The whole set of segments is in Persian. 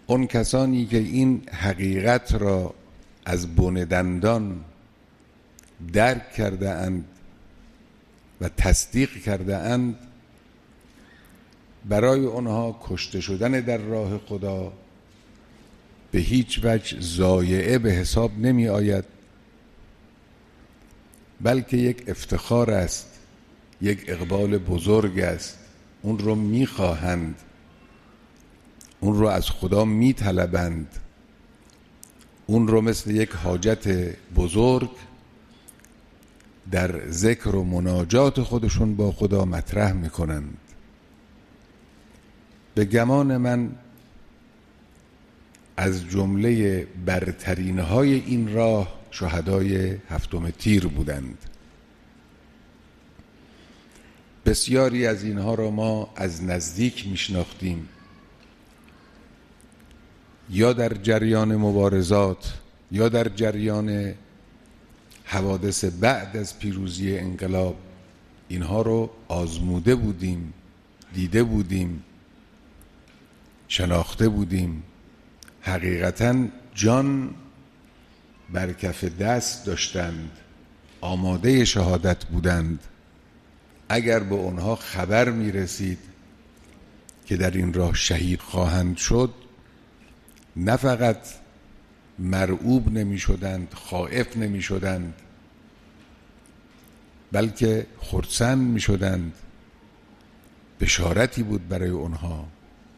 اون کسانی که این حقیقت را از بن دندان درک کرده اند و تصدیق کرده اند، برای آنها کشته شدن در راه خدا به هیچ وجه ضایعه به حساب نمی آید، بلکه یک افتخار است، یک اقبال بزرگ است. اون رو می خواهند، اون رو از خدا می طلبند، اون رو مثل یک حاجت بزرگ در ذکر و مناجات خودشون با خدا مطرح می کنند. به گمان من از جمله برترین های این راه شهدای 7 تیر بودند. بسیاری از اینها را ما از نزدیک میشناختیم، یا در جریان مبارزات یا در جریان حوادث بعد از پیروزی انقلاب اینها رو آزموده بودیم، دیده بودیم، شناخته بودیم. حقیقتاً جان بر کف دست داشتند، آماده شهادت بودند. اگر به آنها خبر می رسید که در این راه شهید خواهند شد، نه فقط مرعوب نمی شدند، خائف نمی شدند، بلکه خرسند می شدند. بشارتی بود برای آنها.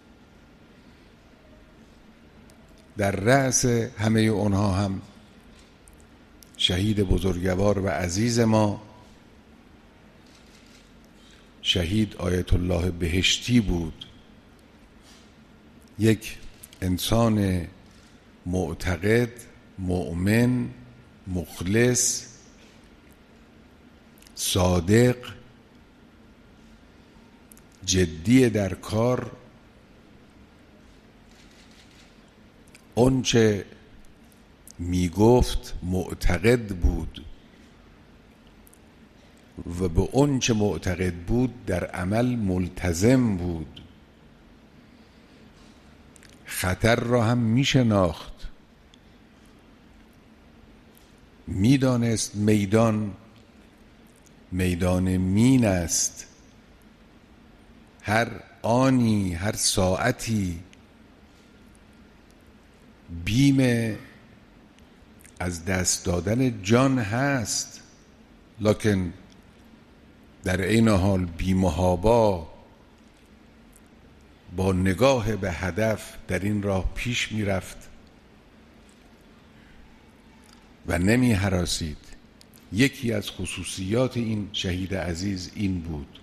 در رأس همه آنها هم شهید بزرگوار و عزیز ما، شهید آیت الله بهشتی بود. یک انسان معتقد، مؤمن، مخلص، صادق، جدی در کار. اون چه می گفت معتقد بود و به اون چه معتقد بود در عمل ملتزم بود. خطر را هم می شناخت، می دانست میدان مین است. هر آنی، هر ساعتی بیم از دست دادن جان هست، لکن در این حال بی‌محابا با نگاه به هدف در این راه پیش می رفت و نمی هراسید. یکی از خصوصیات این شهید عزیز این بود.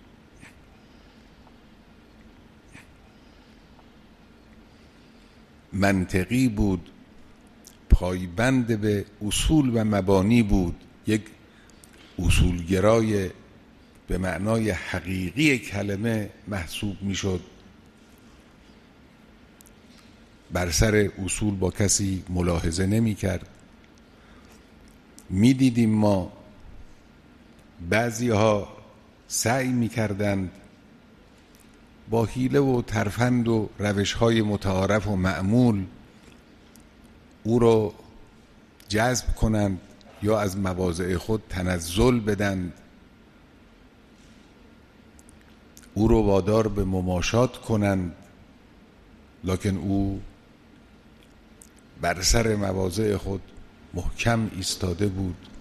منطقی بود، پایبند به اصول و مبانی بود، یک اصولگرای به معنای حقیقی کلمه محسوب می شد. بر سر اصول با کسی ملاحظه نمی کرد. می دیدیم ما بعضی ها سعی می کردند با حیله و ترفند و روش های متعارف و معمول او رو جذب کنند یا از مواضع خود تنزل بدند، او رو وادار به مماشات کنند، لکن او بر سر مواضع خود محکم ایستاده بود